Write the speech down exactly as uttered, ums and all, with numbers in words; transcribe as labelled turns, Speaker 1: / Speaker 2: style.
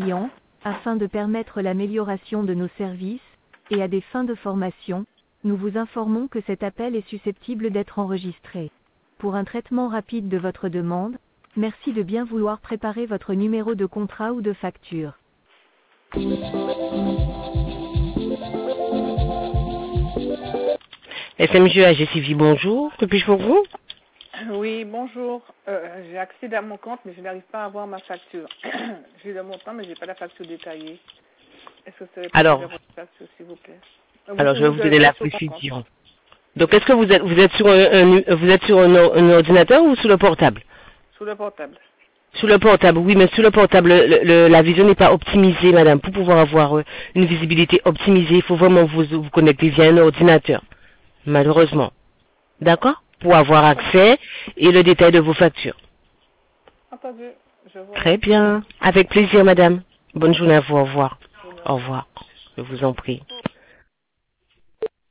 Speaker 1: clients, afin de permettre l'amélioration de nos services, et à des fins de formation, nous vous informons que cet appel est susceptible d'être enregistré. Pour un traitement rapide de votre demande, merci de bien vouloir préparer votre numéro de contrat ou de facture.
Speaker 2: S M G A G C V, bonjour. Que puis-je pour vous?
Speaker 3: Oui, bonjour. Euh, j'ai accédé à mon compte, mais je n'arrive pas à avoir ma facture. J'ai le montant, mais je n'ai pas la facture détaillée. Est-ce que vous savez
Speaker 2: Alors,
Speaker 3: votre facture, s'il vous plaît? Vous
Speaker 2: alors je vais vous
Speaker 3: avez
Speaker 2: donner la
Speaker 3: sur mon compte.
Speaker 2: précision. Donc, est-ce que vous êtes, vous êtes sur un, un- vous êtes sur un, or- un ordinateur ou sur le portable?
Speaker 3: Sur le portable.
Speaker 2: Sur le portable, oui, mais sur le portable, le- le- la vision n'est pas optimisée, madame. Pour pouvoir avoir euh, une visibilité optimisée, il faut vraiment vous, vous connecter via un ordinateur, malheureusement. D'accord? Pour avoir accès et le détail de vos factures.
Speaker 3: Entendu. Je vous
Speaker 2: Très
Speaker 3: remercie.
Speaker 2: bien. Avec plaisir, madame. Bonne journée à vous. Au revoir. Au revoir. Je vous en prie.